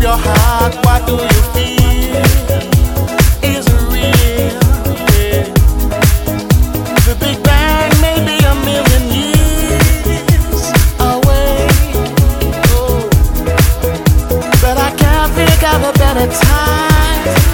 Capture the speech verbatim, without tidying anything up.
your heart, what do you feel? Is it real? Yeah. The Big Bang may be a million years away, oh, but I can't think of a better time